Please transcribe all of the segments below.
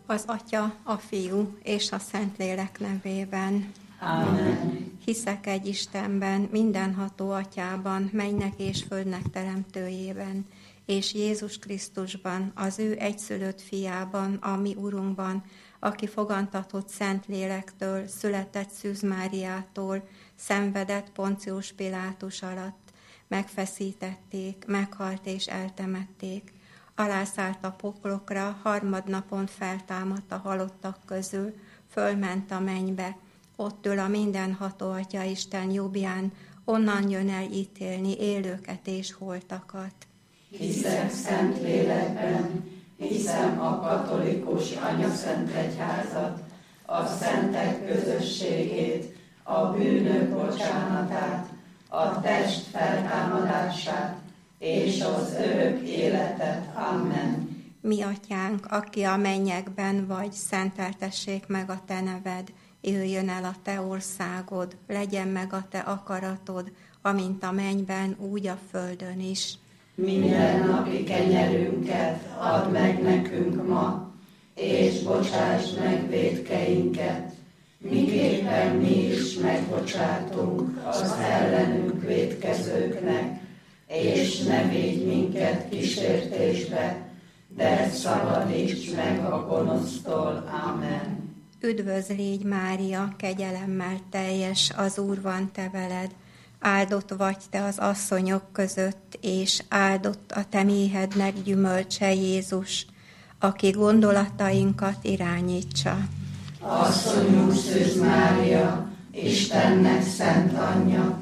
Az Atya, a Fiú és a Szentlélek nevében. Amen. Hiszek egy Istenben, mindenható Atyában, mennynek és földnek teremtőjében, és Jézus Krisztusban, az ő egyszülött fiában, a mi Urunkban, aki fogantatott Szentlélektől, született Szűz Máriától, szenvedett Poncius Pilátus alatt, megfeszítették, meghalt és eltemették, alászállt a poklokra, harmadnapon feltámadt a halottak közül, fölment a mennybe, ott ül a mindenható Atya Isten jobbján, onnan jön el ítélni élőket és holtakat. Hiszek Szentlélekben, hiszem a katolikus anyaszentegyházat, a szentek közösségét, a bűnök bocsánatát, a test feltámadását és az örök életet. Amen. Mi Atyánk, aki a mennyekben vagy, szenteltessék meg a te neved, jöjjön el a te országod, legyen meg a te akaratod, amint a mennyben, úgy a földön is. Mindennapi kenyerünket add meg nekünk ma, és bocsáss meg vétkeinket, miképpen mi is megbocsátunk az ellenünk vétkezőknek, és ne védj minket kísértésbe, de szabadíts meg a gonosztól. Amen. Üdvözl légy, Mária, kegyelemmel teljes, az Úr van te veled, áldott vagy te az asszonyok között, és áldott a te méhednek gyümölcse Jézus, aki gondolatainkat irányítsa. Asszonyunk Szűz Mária, Istennek szent anyja,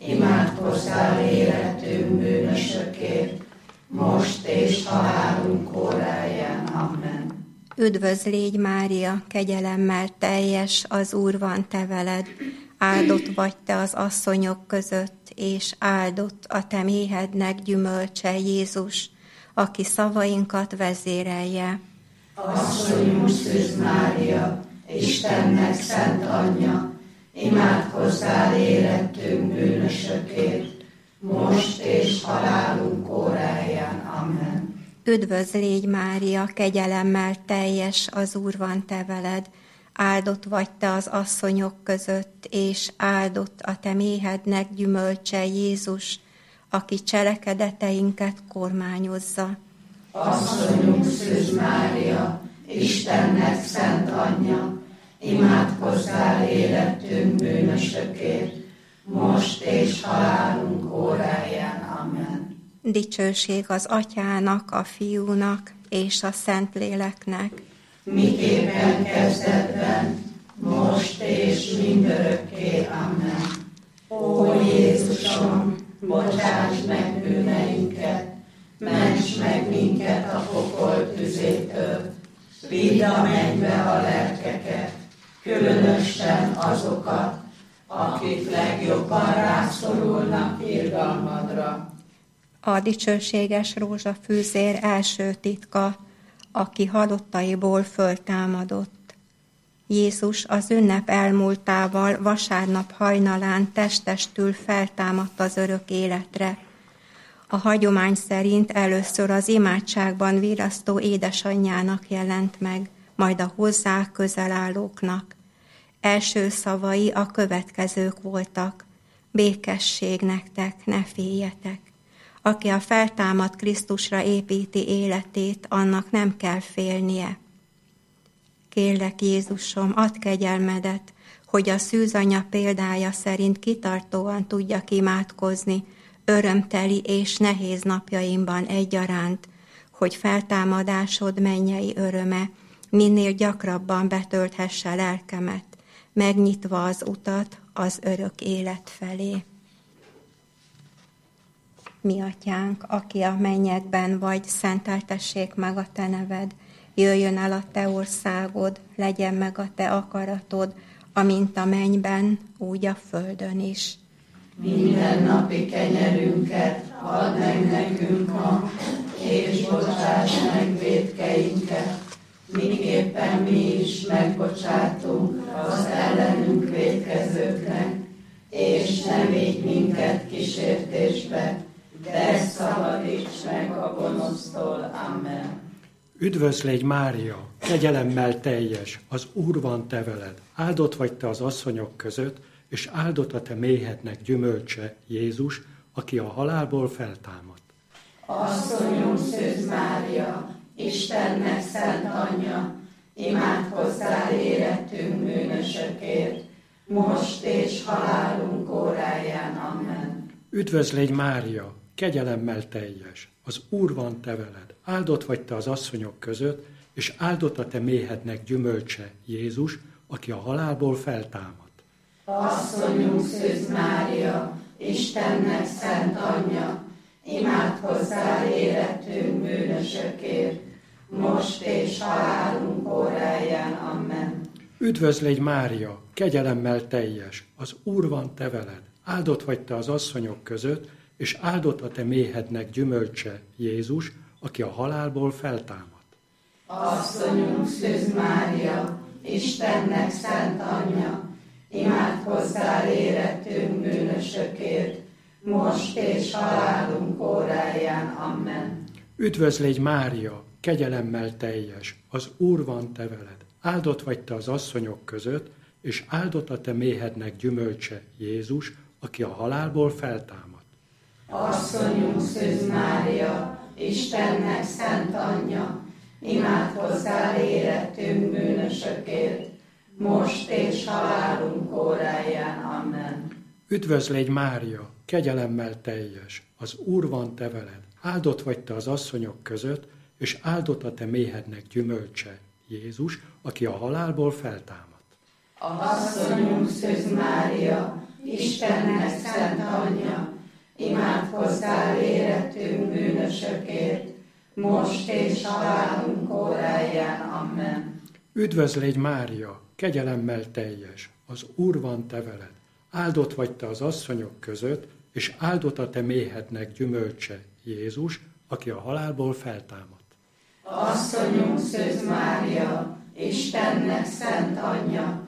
imádkozzál életünk bűnösökért, most és halálunk óráján. Amen. Üdvözl légy, Mária, kegyelemmel teljes, az Úr van te veled, áldott vagy te az asszonyok között, és áldott a te méhednek gyümölcse Jézus, aki szavainkat vezérelje. Asszonyunk Szűz Mária, Istennek szent anyja, imádkozzál érettünk bűnösökért, most és halálunk óráján. Amen. Üdvözl légy, Mária, kegyelemmel teljes, az Úr van te veled, áldott vagy te az asszonyok között, és áldott a te méhednek gyümölcse Jézus, aki cselekedeteinket kormányozza. Asszonyunk Szűz Mária, Istennek szent anyja, imádkozzál érettünk bűnösökért, most és halálunk óráján. Amen. Dicsőség az Atyának, a Fiúnak és a Szentléleknek, miképpen kezdetben, most és mindörökké. Amen. Ó Jézusom, bocsáss meg bűneinket, ments meg minket a pokol tüzétől, vidd a mennybe a lelkeket, különösen azokat, akik legjobban rászorulnak irgalmadra. A dicsőséges rózsafűzér első titka, aki halottaiból föltámadott. Jézus az ünnep elmúltával vasárnap hajnalán testestül feltámadt az örök életre. A hagyomány szerint először az imádságban virasztó édesanyjának jelent meg, majd a hozzá közel állóknak. Első szavai a következők voltak: békesség nektek, ne féljetek. Aki a feltámadt Krisztusra építi életét, annak nem kell félnie. Kérlek, Jézusom, add kegyelmedet, hogy a szűzanya példája szerint kitartóan tudjak imádkozni, örömteli és nehéz napjaimban egyaránt, hogy feltámadásod mennyei öröme minél gyakrabban betölthesse lelkemet, megnyitva az utat az örök élet felé. Mi Atyánk, aki a mennyekben vagy, szenteltessék meg a te neved, jöjjön el a te országod, legyen meg a te akaratod, amint a mennyben, úgy a földön is. Mindennapi kenyerünket add meg nekünk ma, és bocsáss meg vétkeinket, miképpen mi is megbocsátunk az ellenünk vétkezőknek, és ne védj minket kísértésbe, de szabadíts meg a gonosztól. Amen. Üdvözl légy, Mária, kegyelemmel teljes, az Úr van te veled. Áldott vagy te az asszonyok között, és áldott a te méhednek gyümölcse, Jézus, aki a halálból feltámadt. Asszonyunk Szűz Mária, Istennek szent anyja, imádkozzál érettünk bűnösökért, most és halálunk óráján. Amen. Üdvözlégy Mária, kegyelemmel teljes, az Úr van te veled. Áldott vagy te az asszonyok között, és áldott a te méhednek gyümölcse, Jézus, aki a halálból feltámadt. Asszonyunk Szűz Mária, Istennek szent anyja, imádkozzál érettünk bűnösökért, most és halálunk óráján. Amen. Üdvözlégy Mária, kegyelemmel teljes, az Úr van te veled. Áldott vagy te az asszonyok között, és áldott a te méhednek gyümölcse, Jézus, aki a halálból feltámadt. Asszonyunk Szűz Mária, Istennek szent anyja, imádkozzál érettünk bűnösökért, most és halálunk óráján. Amen. Üdvözlégy Mária, kegyelemmel teljes, az Úr van te veled. Áldott vagy te az asszonyok között, és áldott a te méhednek gyümölcse, Jézus, aki a halálból feltámadt. Asszonyunk Szűz Mária, Istennek szent anyja, imádkozzál érettünk bűnösökért, most és halálunk óráján. Amen. Üdvözlégy Mária, kegyelemmel teljes, az Úr van te veled. Áldott vagy te az asszonyok között, és áldott a te méhednek gyümölcse, Jézus, aki a halálból feltámadt. Asszonyunk Szűz Mária, Istennek szent anyja, imádkozzál érettünk bűnösökért, most és halálunk óráján. Amen. Üdvözlégy Mária, kegyelemmel teljes, az Úr van te veled. Áldott vagy te az asszonyok között, és áldott a te méhednek gyümölcse, Jézus, aki a halálból feltámadt. Asszonyunk Szűz Mária, Istennek szent anyja,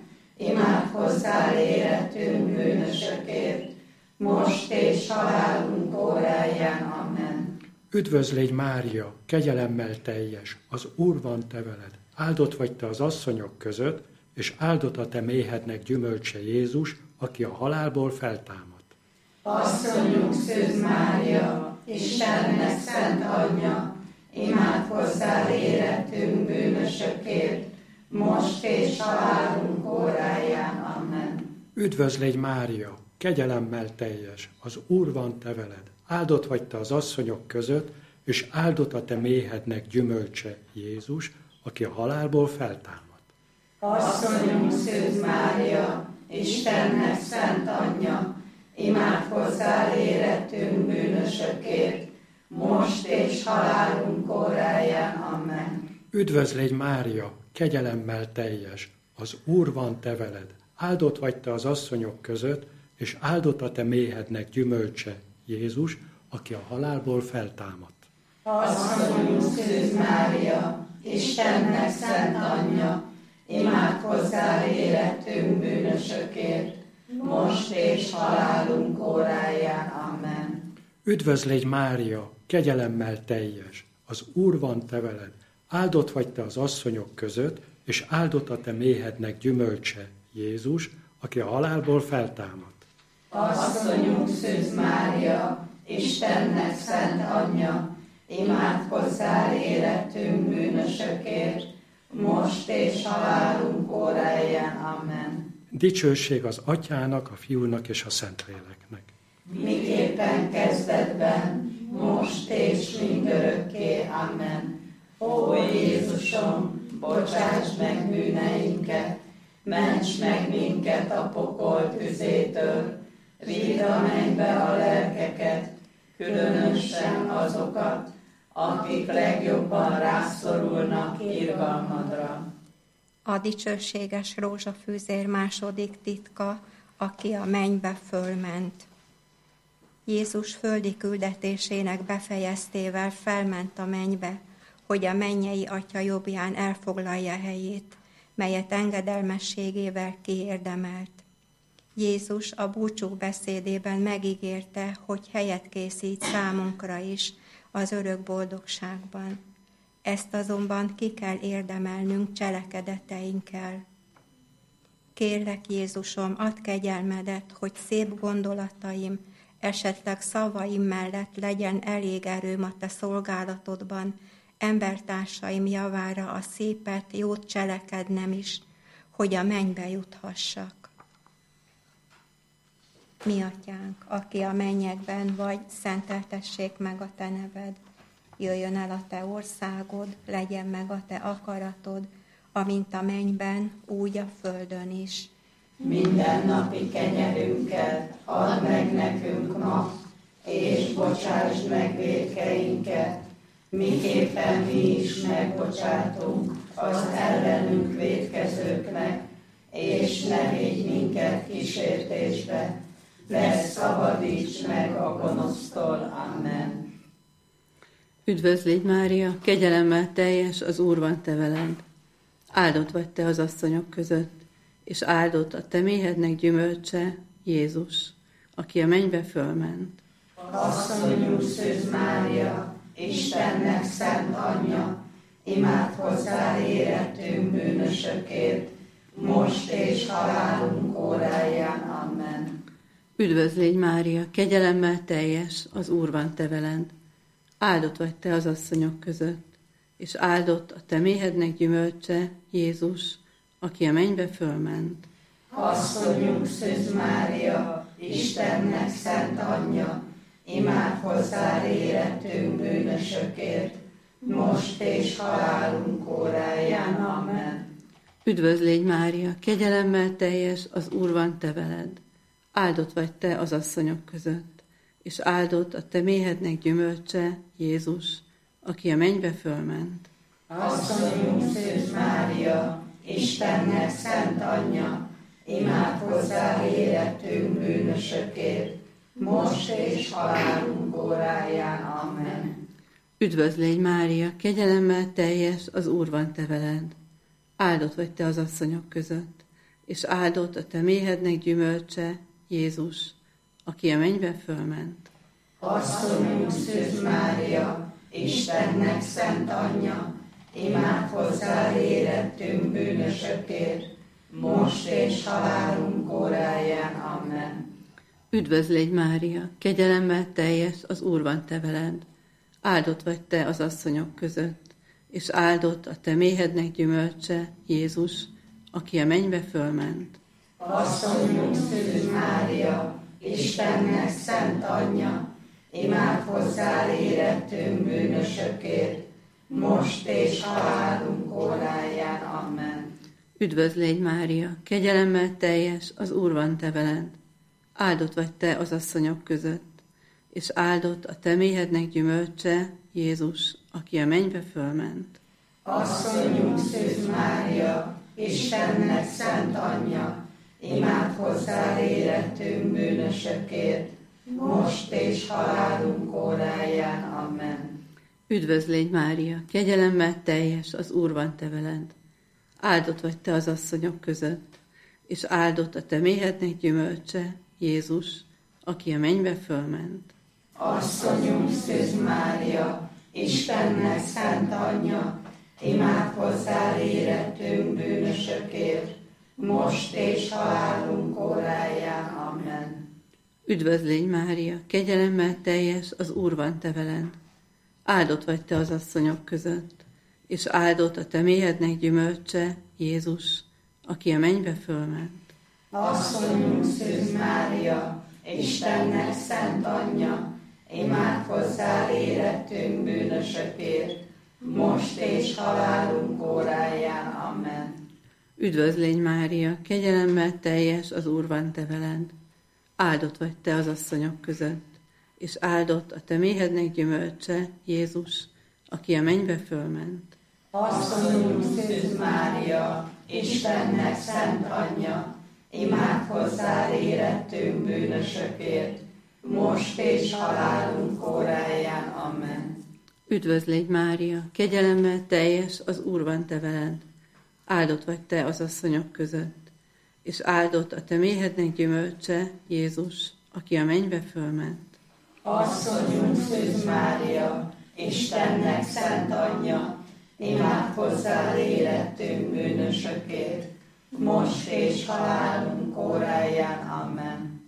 imádkozzál érettünk bűnösökért, most és halálunk óráján. Amen. Üdvözlégy Mária, kegyelemmel teljes, az Úr van te veled. Áldott vagy te az asszonyok között, és áldott a te méhednek gyümölcse, Jézus, aki a halálból feltámadt. Asszonyunk Szűz Mária, Istennek szent anyja, imádkozzál érettünk bűnösökért, most és halálunk óráján. Amen. Üdvözlégy Mária, kegyelemmel teljes, az Úr van te veled. Áldott vagy te az asszonyok között, és áldott a te méhednek gyümölcse, Jézus, aki a halálból feltámadt. Asszonyunk Szűz Mária, Istennek szent anyja, imádkozzál érettünk bűnösökért, most és halálunk óráján. Amen. Üdvözlégy Mária, kegyelemmel teljes, az Úr van te veled. Áldott vagy te az asszonyok között, és áldott a te méhednek gyümölcse, Jézus, aki a halálból feltámadt. Asszonyunk Szűz Mária, Istennek szent anyja, imádkozzál érettünk bűnösökért, most és halálunk óráján. Amen. Üdvözlégy Mária, kegyelemmel teljes, az Úr van te veled. Áldott vagy te az asszonyok között, és áldott a te méhednek gyümölcse, Jézus, aki a halálból feltámadt. Asszonyunk Szűz Mária, Istennek szent anyja, imádkozzál érettünk bűnösökért, most és halálunk óráján. Amen. Dicsőség az Atyának, a Fiúnak és a Szentléleknek. Miképpen kezdetben, most és mindörökké. Amen. Ó Jézusom, bocsáss meg bűneinket, ments meg minket a pokol tüzétől, vidd a mennybe a lelkeket, különösen azokat, akik legjobban rászorulnak irgalmadra. A dicsőséges rózsafűzér második titka, aki a mennybe fölment. Jézus földi küldetésének befejeztével felment a mennybe, hogy a mennyei Atya jobbján elfoglalja helyét, melyet engedelmességével kiérdemelt. Jézus a búcsú beszédében megígérte, hogy helyet készít számunkra is az örök boldogságban. Ezt azonban ki kell érdemelnünk cselekedeteinkkel. Kérlek, Jézusom, add kegyelmedet, hogy szép gondolataim, esetleg szavaim mellett legyen elég erőm a te szolgálatodban, embertársaim javára a szépet, jót cselekednem is, hogy a mennybe juthassak. Mi atyánk, aki a mennyekben vagy, szenteltessék meg a te neved. Jöjjön el a te országod, legyen meg a te akaratod, amint a mennyben, úgy a földön is. Minden napi kenyerünket add meg nekünk ma, és bocsásd meg vétkeinket, miképpen mi is megbocsátunk az ellenünk vétkezőknek, és ne védj minket kísértésbe, de szabadíts meg a gonosztól. Amen. Üdvözlégy Mária, kegyelemmel teljes, az Úr van te veled. Áldott vagy te az asszonyok között, és áldott a te méhednek gyümölcse, Jézus, aki a mennybe fölment. Asszonyunk Szűz Mária, Istennek szent anyja, imád hozzá érettünk bűnösökért, most és halálunk óráján. Amen. Üdvözlégy Mária, kegyelemmel teljes, az Úr van te veled. Áldott vagy te az asszonyok között, és áldott a te méhednek gyümölcse, Jézus, aki a mennybe fölment. Asszonyunk Szűz Mária, Istennek szent anyja, imád hozzá érettünk bűnösökért, most és halálunk óráján. Amen. Üdvözlégy Mária, kegyelemmel teljes, az Úr van te veled. Áldott vagy te az asszonyok között, és áldott a te méhednek gyümölcse, Jézus, aki a mennybe fölment. Asszonyunk Szűz Mária, Istennek szent anyja, imád hozzá érettünk bűnösökért, most és halálunk óráján. Amen. Üdvözlégy Mária, kegyelemmel teljes, az Úr van te veled. Áldott vagy te az asszonyok között, és áldott a te méhednek gyümölcse, Jézus, aki a mennybe fölment. Asszonyunk Szűz Mária, Istennek szent anyja, imád hozzá érettünk bűnösökért, most és halálunk óráján. Amen. Üdvözlégy Mária, kegyelemmel teljes, az Úr van te veled. Áldott vagy te az asszonyok között, és áldott a te méhednek gyümölcse, Jézus, aki a mennybe fölment. Asszonyunk Szűz Mária, Istennek szent anyja, imád hozzá érettünk bűnösökért, most és halálunk óráján. Amen. Üdvözlégy Mária, kegyelemmel teljes, az Úr van te veled. Áldott vagy te az asszonyok között, és áldott a te méhednek gyümölcse, Jézus, aki a mennybe fölment. Asszonyunk Szűz Mária, Istennek szent anyja, imád hozzá érettünk bűnösökért, most és halálunk óráján. Amen. Üdvözlégy Mária, kegyelemmel teljes, az Úr van te veled. Áldott vagy te az asszonyok között, és áldott a te méhednek gyümölcse, Jézus, aki a mennybe fölment. Asszonyunk Szűz Mária, Istennek szent anyja, imád hozzá érettünk bűnösökért, most és halálunk óráján. Amen. Üdvözlégy Mária, kegyelemmel teljes, az Úr van te veled. Áldott vagy te az asszonyok között, és áldott a te méhednek gyümölcse, Jézus, aki a mennybe fölment. Asszonyunk Szűz Mária, Istennek szent anyja, imád hozzá érettünk bűnösökért, most és halálunk óráján. Amen. Üdvözlégy Mária, kegyelemmel teljes, az Úr van te veled. Áldott vagy te az asszonyok között, és áldott a te méhednek gyümölcse, Jézus, aki a mennybe fölment. Asszonyunk Szűz Mária, Istennek szent anyja, imád hozzá érettünk bűnösökért, most és halálunk óráján. Amen. Üdvözlégy Mária, kegyelemmel teljes, az Úr van te veled. Áldott vagy te az asszonyok között, és áldott a te méhednek gyümölcse, Jézus, aki a mennybe fölment. Asszonyunk Szűz Mária, Istennek szent anyja, imádkozzál érettünk bűnösökért, most és halálunk óráján. Amen.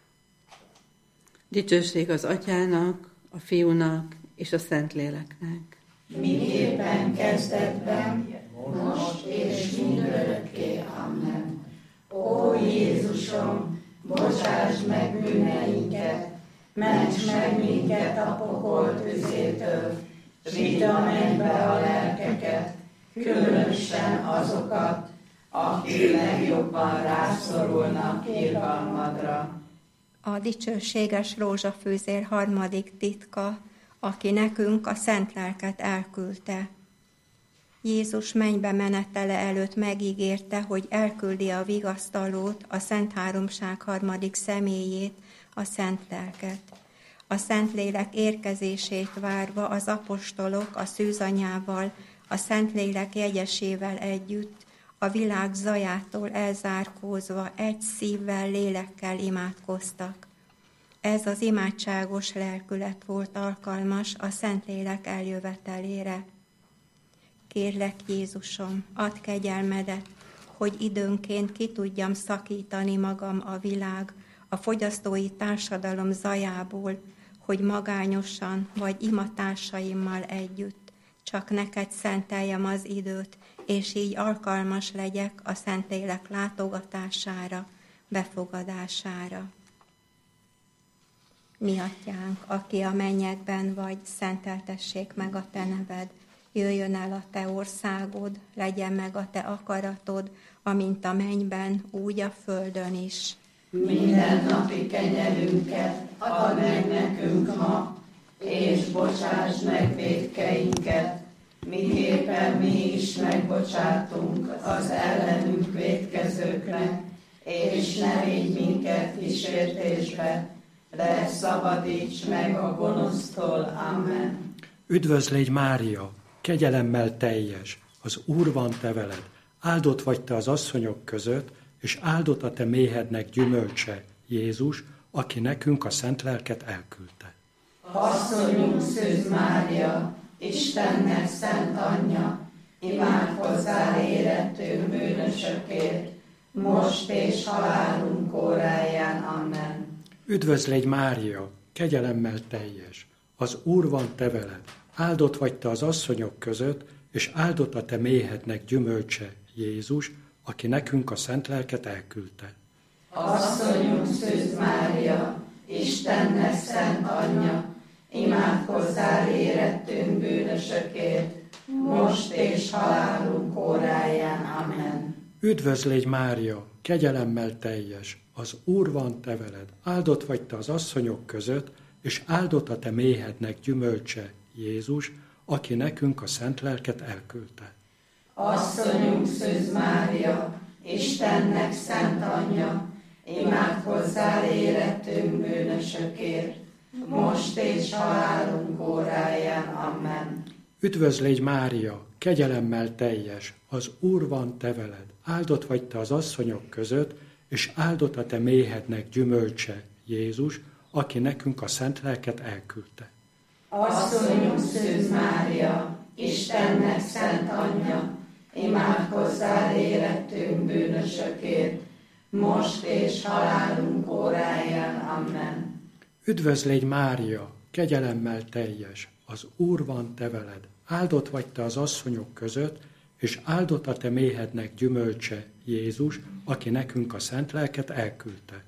Dicsőség az Atyának, a Fiúnak és a Szentléleknek. Miképpen kezdetben, most és mindörökké. Amen. Ó Jézusom, bocsásd meg bűneinket, ments meg minket a pokol tüzétől, vidd a mennybe a lelkeket, különösen azokat, akik legjobban rászorulnak irgalmadra. A dicsőséges rózsafűzér harmadik titka, aki nekünk a szent lelket elküldte. Jézus mennybe menetele előtt megígérte, hogy elküldi a vigasztalót, a Szent Háromság harmadik személyét, a Szent Lelket. A Szentlélek érkezését várva az apostolok a szűzanyával, a Szentlélek jegyesével együtt, a világ zajától elzárkózva egy szívvel, lélekkel imádkoztak. Ez az imádságos lelkület volt alkalmas a Szentlélek eljövetelére. Kérlek, Jézusom, add kegyelmedet, hogy időnként ki tudjam szakítani magam a világ, a fogyasztói társadalom zajából, hogy magányosan vagy imatársaimmal együtt csak neked szenteljem az időt, és így alkalmas legyek a Szentlélek látogatására, befogadására. Mi Atyánk, aki a mennyekben vagy, szenteltessék meg a te neved, jöjjön el a te országod, legyen meg a te akaratod, amint a mennyben, úgy a földön is. Mindennapi kenyerünket add meg nekünk ma, és bocsásd meg vétkeinket, miképpen mi is megbocsátunk az ellenünk vétkezőknek, és ne vigy minket kísértésbe, de szabadíts meg a gonosztól. Amen. Üdvözlégy Mária, kegyelemmel teljes, az Úr van te veled, áldott vagy te az asszonyok között, és áldott a te méhednek gyümölcse, Jézus, aki nekünk a szent lelket elküldte. Asszonyunk Szűz Mária, Istennek szent anyja, imádkozzál érettünk bűnösökért, most és halálunk óráján. Amen. Üdvözlégy Mária, kegyelemmel teljes, az Úr van te veled, áldott vagy te az asszonyok között, és áldott a te méhednek gyümölcse, Jézus, aki nekünk a szent lelket elküldte. Asszonyunk Szűz Mária, Istennek szent anyja, imádkozzál érettünk bűnösökért, most és halálunk óráján. Amen. Üdvözlégy Mária, kegyelemmel teljes, az Úr van te veled, áldott vagy te az asszonyok között, és áldott a te méhednek gyümölcse, Jézus, aki nekünk a szent lelket elküldte. Asszonyunk Szűz Mária, Istennek szent anyja, imádkozzál érettünk bűnösökért, most és halálunk óráján. Amen. Üdvözlégy Mária, kegyelemmel teljes, az Úr van te veled, áldott vagy te az asszonyok között, és áldott a te méhednek gyümölcse, Jézus, aki nekünk a szent lelket elküldte. Asszonyunk Szűz Mária, Istennek szent anyja, imádkozzál érettünk bűnösökért, most és halálunk óráján. Amen. Üdvözlégy Mária, kegyelemmel teljes, az Úr van te veled, áldott vagy te az asszonyok között, és áldott a te méhednek gyümölcse, Jézus, aki nekünk a szent lelket elküldte.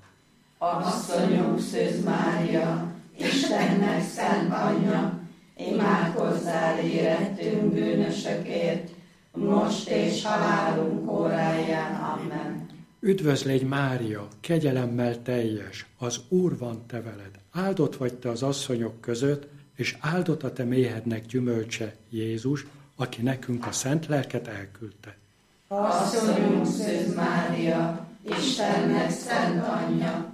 Asszonyunk Szűz Mária, Istennek szent anyja, imádkozzál érettünk bűnösökért, most és halálunk óráján. Amen. Üdvözlégy Mária, kegyelemmel teljes, az Úr van te veled, áldott vagy te az asszonyok között, és áldott a te méhednek gyümölcse, Jézus, aki nekünk a szent lelket elküldte. Asszonyunk Szűz Mária, Istennek szent anyja,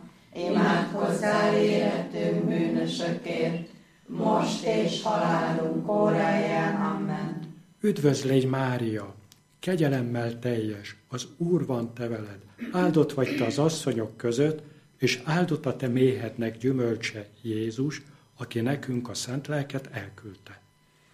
imádkozzál érettünk bűnösökért, most és halálunk óráján. Amen. Üdvözlégy Mária, kegyelemmel teljes, az Úr van te veled, áldott vagy te az asszonyok között, és áldott a te méhednek gyümölcse, Jézus, aki nekünk a szent lelket elküldte.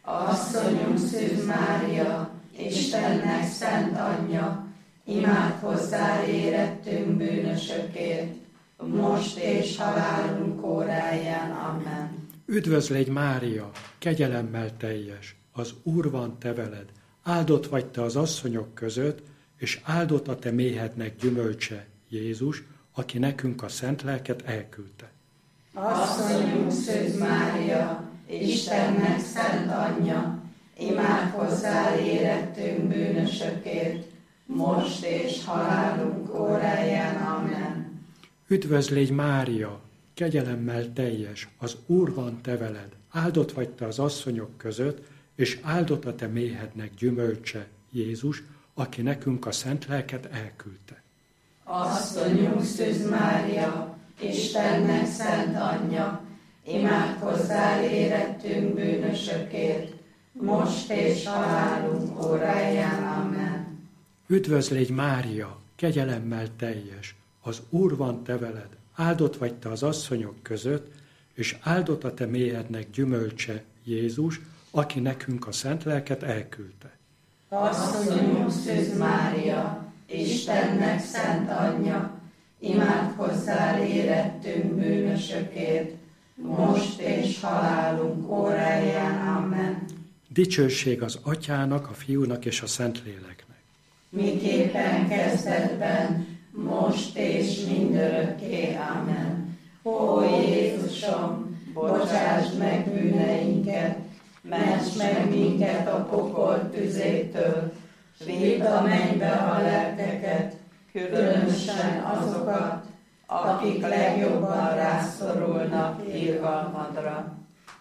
Asszonyunk Szűz Mária, Istennek szent anyja, imádkozzál érettünk bűnösökért, most és halálunk óráján. Amen. Üdvözlégy Mária, kegyelemmel teljes, az Úr van te veled, áldott vagy te az asszonyok között, és áldott a te méhednek gyümölcse, Jézus, aki nekünk a szent lelket elküldte. Asszonyunk Szűz Mária, Istennek szent anyja, imádkozzál érettünk bűnösökért, most és halálunk óráján. Amen. Üdvözlégy Mária, kegyelemmel teljes, az Úr van te veled, áldott vagy te az asszonyok között, és áldott a te méhednek gyümölcse, Jézus, aki nekünk a szent lelket elküldte. Asszonyunk Szűz Mária, Istennek szent anyja, imádkozzál érettünk bűnösökért, most és halálunk óráján. Amen. Üdvözlégy Mária, kegyelemmel teljes, az Úr van te veled, áldott vagy te az asszonyok között, és áldott a te méhednek gyümölcse, Jézus, aki nekünk a szent lelket elküldte. Asszonyunk Szűz Mária, Istennek szent anyja, imádkozzál érettünk bűnösökért, most és halálunk óráján. Amen. Dicsőség az Atyának, a Fiúnak és a Szentléleknek. Miképpen kezdetben, most és mindörökké. Amen. Ó Jézusom, bocsásd meg bűneinket, ments meg minket a pokol tüzétől, vidd a mennybe a lelkeket, különösen azokat, akik legjobban rászorulnak irgalmadra.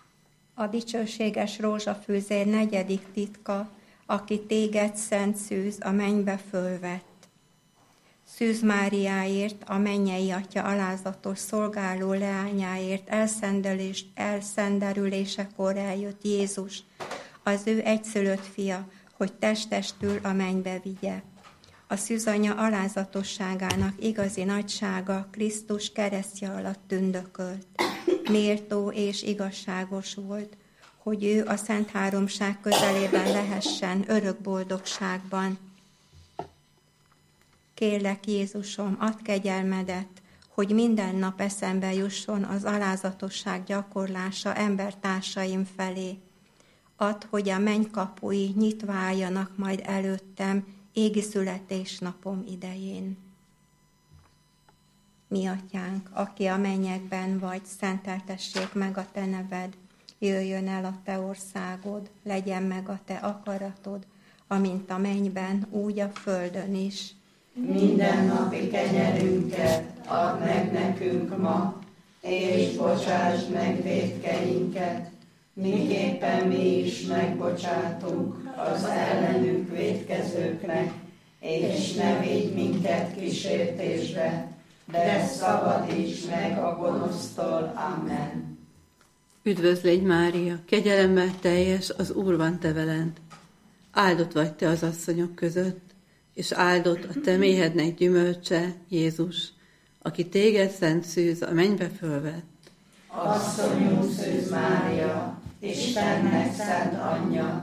A dicsőséges rózsafűzér 4. titka, aki téged, Szent Szűz, a mennybe fölvett. Szűz Máriáért, a mennyei Atya alázatos szolgáló leányáért elszenderülésekor eljött Jézus, az ő egyszülött fia, hogy testestül a mennybe vigye. A szűzanya alázatosságának igazi nagysága Krisztus keresztje alatt tündökölt. Méltó és igazságos volt, hogy ő a Szent Háromság közelében lehessen örök boldogságban. Kérlek, Jézusom, add kegyelmedet, hogy minden nap eszembe jusson az alázatosság gyakorlása embertársaim felé. Add, hogy a mennykapui nyitva álljanak majd előttem égi születésnapom idején. Mi Atyánk, aki a mennyekben vagy, szenteltessék meg a te neved, jöjjön el a te országod, legyen meg a te akaratod, amint a mennyben, úgy a földön is. Mindennapi kenyerünket add meg nekünk ma, és bocsásd meg vétkeinket, miképpen mi is megbocsátunk az ellenünk vétkezőknek, és ne védj minket kísértésbe, de szabadíts meg a gonosztól. Amen. Üdvözlégy Mária, kegyelemmel teljes, az Úr van te veled. Áldott vagy te az asszonyok között, és áldott a te méhednek gyümölcse, Jézus, aki téged, Szent Szűz, a mennybe fölvett. Asszonyunk Szűz Mária, Istennek szent anyja,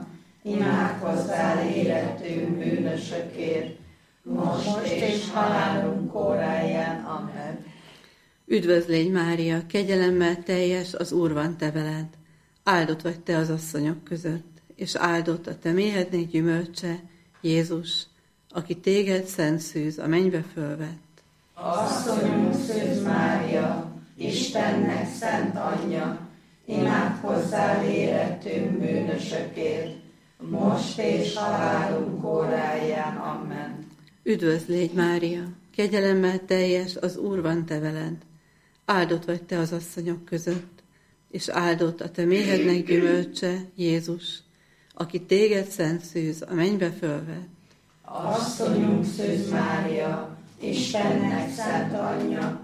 imádkozzál érettünk bűnösökért, most és halálunk óráján. Amen. Üdvözlégy Mária, kegyelemmel teljes, az Úr van te veled. Áldott vagy te az asszonyok között, és áldott a te méhednek gyümölcse, Jézus, aki téged, Szent Szűz, a mennybe fölvett. Asszonyunk Szűz Mária, Istennek szent anyja, imádkozzál érettünk bűnösökért, most és halálunk óráján. Amen. Üdvözlégy Mária, kegyelemmel teljes, az Úr van te veled. Áldott vagy te az asszonyok között, és áldott a te méhednek gyümölcse, Jézus, aki téged, Szent Szűz, a mennybe fölvett. Asszonyunk Szűz Mária, Istennek szent anyja,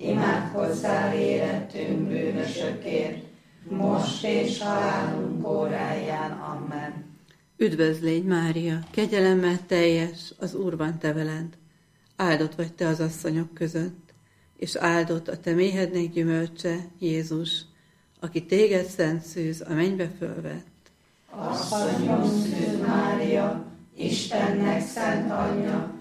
imádkozzál érettünk bűnösökért, most és halálunk óráján. Amen. Üdvözlégy Mária, kegyelemmel teljes, az Úr van te veled. Áldott vagy te az asszonyok között, és áldott a te méhednek gyümölcse, Jézus, aki téged, Szent Szűz, a mennybe fölvett. Asszonyunk Szűz Mária, Istennek szent anyja,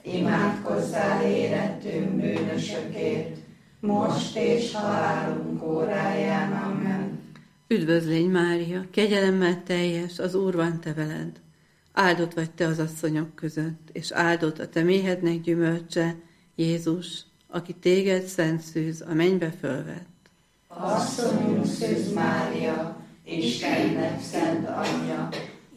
imádkozzál érettünk bűnösökért, most és halálunk óráján. Amen. Üdvözlégy Mária, kegyelemmel teljes, az Úr van te veled. Áldott vagy te az asszonyok között, és áldott a te méhednek gyümölcse, Jézus, aki téged szent szűz a mennybe fölvett. Asszonyunk Szűz Mária, Istennek szent anyja,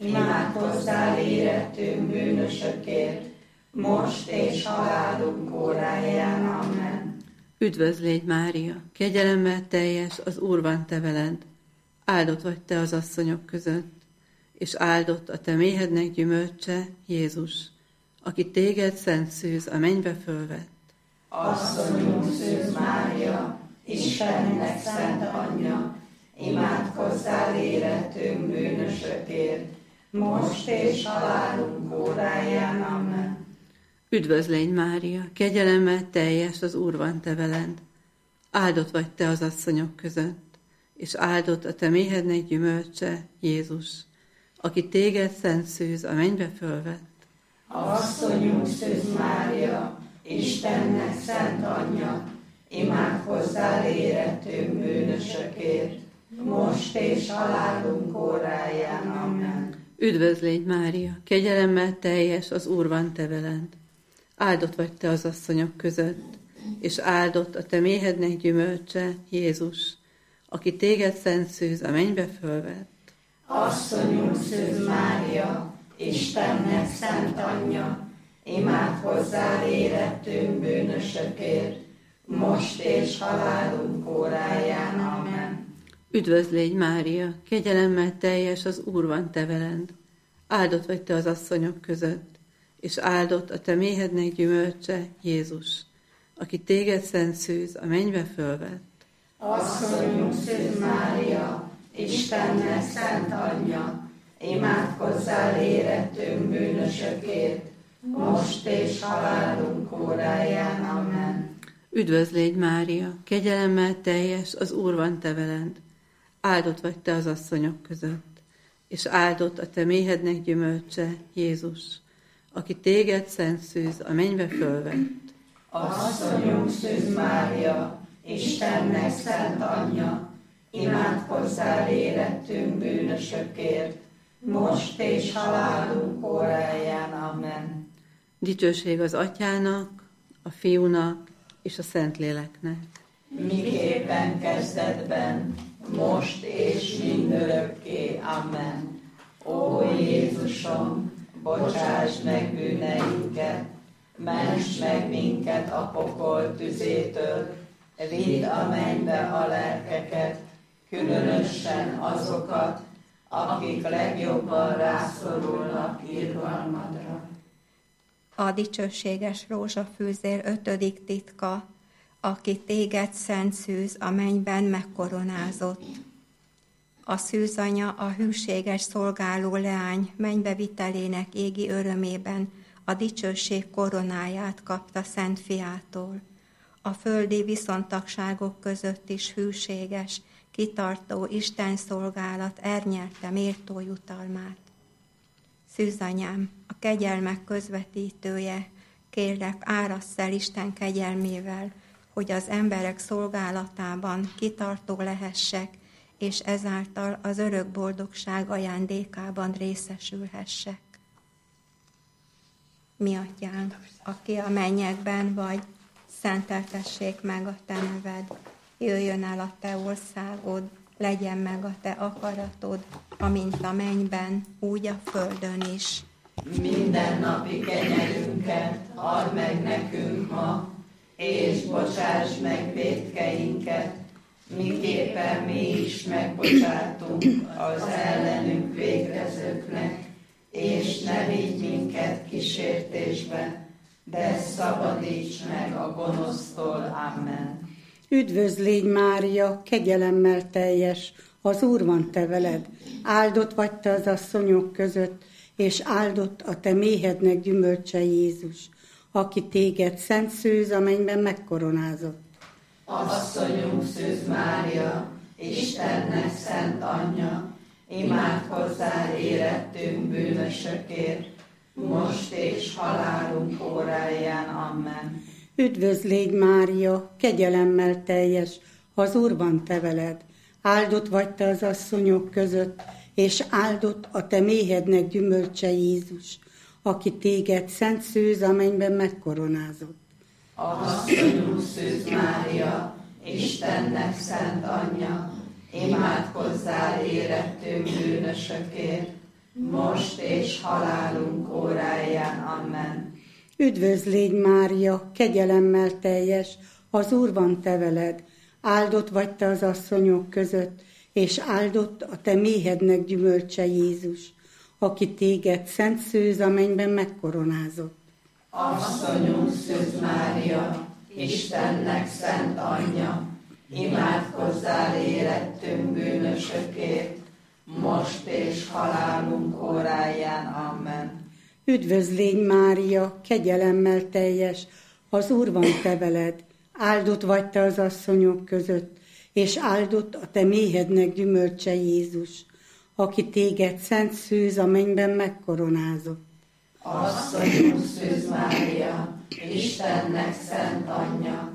imádkozzál érettünk bűnösökért, most és halálunk óráján. Amen. Üdvözlégy Mária, kegyelemmel teljes, az Úr van te veled. Áldott vagy te az asszonyok között, és áldott a te méhednek gyümölcse, Jézus, aki téged szent szűz a mennybe fölvett. Asszonyunk Szűz Mária, Istennek szent anyja, imádkozzál érettünk bűnösökért, most és halálunk óráján. Amen. Üdvözlégy Mária, kegyelemmel teljes, az Úr van te veled. Áldott vagy te az asszonyok között, és áldott a te méhednek gyümölcse, Jézus, aki téged szent szűz a mennybe fölvett. Asszonyunk Szűz Mária, Istennek szent anyja, imádkozzál érettünk bűnösökért, most és halálunk óráján. Amen. Üdvözlégy Mária, kegyelemmel teljes, az Úr van te veled. Áldott vagy te az asszonyok között, és áldott a te méhednek gyümölcse, Jézus, aki téged szent szűz a mennybe fölvett. Asszonyunk Szűz Mária, Istennek szent anyja, imádkozzál érettünk bűnösökért, most és halálunk óráján. Amen. Üdvözlégy Mária, kegyelemmel teljes, az Úr van te veled. Áldott vagy te az asszonyok között, és áldott a te méhednek gyümölcse, Jézus, aki téged szent szűz a mennybe fölvett. Asszonyunk Szűz Mária, Istennek szent anyja, imádkozzál érettünk bűnösökért, most és halálunk óráján. Amen. Üdvözlégy Mária, kegyelemmel teljes, az Úr van te veled. Áldott vagy te az asszonyok között, és áldott a te méhednek gyümölcse, Jézus, aki téged szent szűz a mennybe fölvett. Asszonyunk Szűz Mária, Istennek szent anyja, imádkozzál érettünk bűnösökért, most és halálunk óráján. Amen. Dicsőség az Atyának, a Fiúnak és a Szentléleknek. Miképpen kezdetben, most és mindörökké. Amen. Ó Jézusom, bocsáss meg bűneinket, ments meg minket a pokol tüzétől, vidd a mennybe a lelkeket, különösen azokat, akik legjobban rászorulnak irgalmadra. A dicsőséges rózsafűzér 5. titka, aki téged szent szűz a mennyben megkoronázott. A szűzanya a hűséges szolgáló leány mennybevitelének égi örömében a dicsőség koronáját kapta Szent Fiától. A földi viszontagságok között is hűséges, kitartó Isten szolgálat ernyelte méltó jutalmát. Szűzanyám, a kegyelmek közvetítője, kérlek, árasssz el Isten kegyelmével, hogy az emberek szolgálatában kitartó lehessek, és ezáltal az örök boldogság ajándékában részesülhessek. Mi Atyánk, aki a mennyekben vagy, szenteltessék meg a te neved, jöjjön el a te országod, legyen meg a te akaratod, amint a mennyben, úgy a földön is. Mindennapi kenyerünket add meg nekünk ma, és bocsáss meg vétkeinket, miképpen mi is megbocsátunk az ellenünk vétkezőknek, és ne vigy minket kísértésbe, de szabadíts meg a gonosztól. Amen. Üdvözlégy Mária, kegyelemmel teljes, az Úr van te veled, áldott vagy te az asszonyok között, és áldott a te méhednek gyümölcse, Jézus, aki téged szent szűz a mennyben megkoronázott. Asszonyunk Szűz Mária, Istennek szent anyja, imádkozzál érettünk bűnösökért, most és halálunk óráján. Amen. Üdvözl légy, Mária, kegyelemmel teljes, az Úr van te veled. Áldott vagy te az asszonyok között, és áldott a te méhednek gyümölcse Jézus, aki téged szent szűz a mennyben megkoronázott. Asszonyunk Szűz Mária, Istennek szent anyja, imádkozzál érettünk bűnösökért, most és halálunk óráján. Amen. Üdvözl légy, Mária, kegyelemmel teljes, az Úr van te veled. Áldott vagy te az asszonyok között, és áldott a te méhednek gyümölcse Jézus, aki téged szent szőz a mennyben megkoronázott. Asszonyunk Szűz Mária, Istennek szent anyja, imádkozzál érettünk bűnösökért, most és halálunk óráján. Amen. Üdvözl légy, Mária, kegyelemmel teljes, az Úr van te veled. Áldott vagy te az asszonyok között, és áldott a te méhednek gyümölcse Jézus, aki téged szent szűz a mennyben megkoronázott. Asszonyunk Szűz Mária, Istennek szent anyja,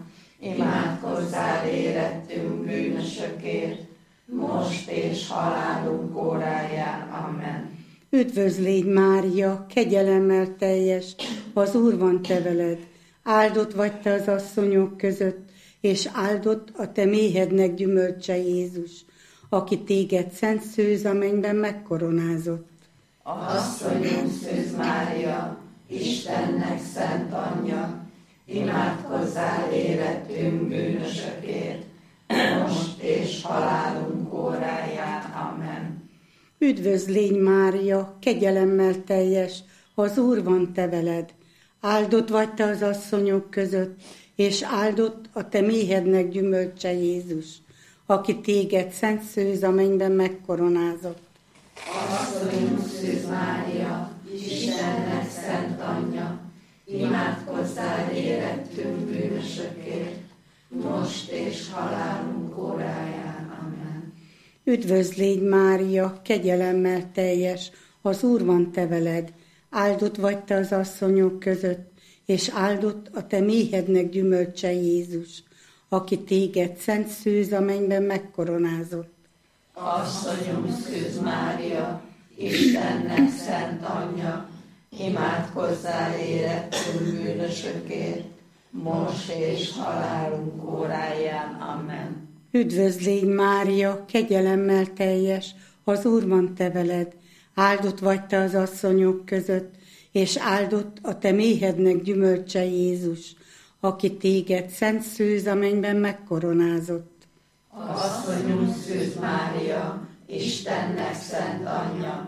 imádkozzál érettünk bűnösökért, most és halálunk óráján. Amen. Üdvözl légy, Mária, kegyelemmel teljes, az Úr van te veled. Áldott vagy te az asszonyok között, és áldott a te méhednek gyümölcse Jézus, aki téged szent szőz a mennyben megkoronázott. Asszonyunk Szűz Mária, Istennek szent anyja, imádkozzál érettünk bűnösökért, most és halálunk óráján. Amen. Üdvözl légy, Mária, kegyelemmel teljes, az Úr van te veled. Áldott vagy te az asszonyok között, és áldott a te méhednek gyümölcse Jézus, aki téged szent szőz a mennyben megkoronázott. Asszonyunk Szűz Mária, Istennek szent anyja, imádkozzál érettünk bűnösökért, most és halálunk óráján. Amen. Üdvözl légy, Mária, kegyelemmel teljes, az Úr van te veled. Áldott vagy te az asszonyok között, és áldott a te méhednek gyümölcse Jézus, aki téged szent szűz a mennyben megkoronázott. Asszonyunk Szűz Mária, Istennek szent anyja, imádkozzál érettünk bűnösökért, most és halálunk óráján. Amen. Üdvözl légy, Mária, kegyelemmel teljes, az Úr van te veled. Áldott vagy te az asszonyok között, és áldott a te méhednek gyümölcse Jézus, aki téged szent szűz a mennyben megkoronázott. Asszonyunk Szűz Mária, Istennek szent anyja,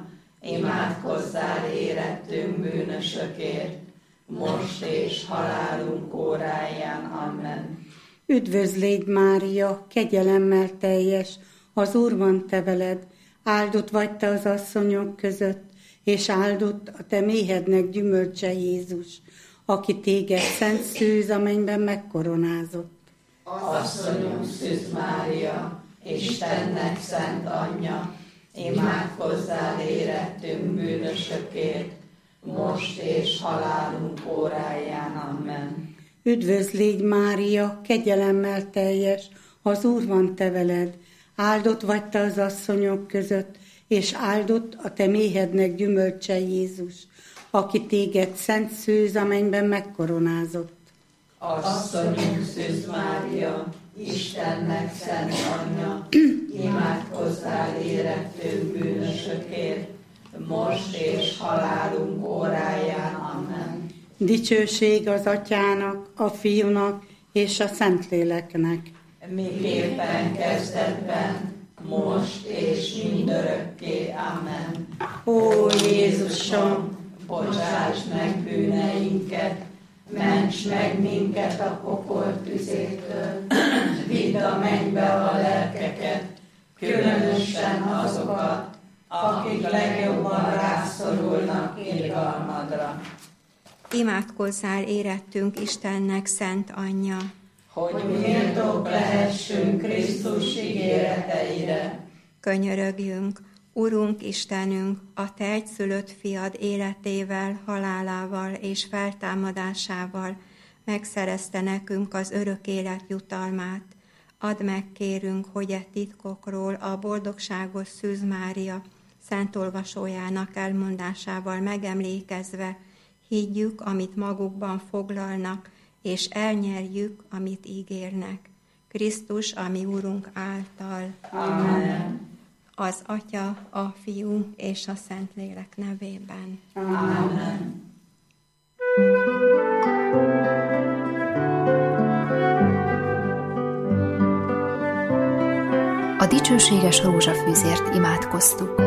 imádkozzál érettünk bűnösökért, most és halálunk óráján. Amen. Üdvözl légy, Mária, kegyelemmel teljes, az Úr van te veled. Áldott vagy te az asszonyok között, és áldott a te méhednek gyümölcse Jézus, aki téged szent szűz a mennyben megkoronázott. Asszonyunk Szűz Mária, Istennek szent anyja, imádkozzál érettünk bűnösökért, most és halálunk óráján. Amen. Üdvözl légy, Mária, kegyelemmel teljes, az Úr van te veled. Áldott vagy te az asszonyok között, és áldott a te méhednek gyümölcse Jézus, aki téged szent szűz a mennyben megkoronázott. Asszonyunk Szűz Mária, Istennek szent anyja, imádkozzál érettünk bűnösökért, most és halálunk óráján. Amen. Dicsőség az Atyának, a Fiúnak és a Szentléleknek. Miképpen kezdetben, most és mindörökké. Amen. Ó Jézusom, bocsáss meg bűneinket, ments meg minket a pokol tüzétől, vidd a mennybe a lelkeket, különösen azokat, akik legjobban rászorulnak irgalmadra. Imádkozzál érettünk Istennek szent anyja, hogy méltók lehessünk Krisztus ígéreteire. könyörögjünk, Urunk Istenünk, a Te egyszülött fiad életével, halálával és feltámadásával megszerezte nekünk az örök élet jutalmát. Add meg, kérünk, hogy e titkokról a boldogságos Szűz Mária szent olvasójának elmondásával megemlékezve higgyük, amit magukban foglalnak, és elnyerjük, amit ígérnek. Krisztus, a mi Urunk által. Amen. Az Atya, a Fiú és a Szentlélek nevében. Amen. A dicsőséges rózsafűzért imádkoztuk.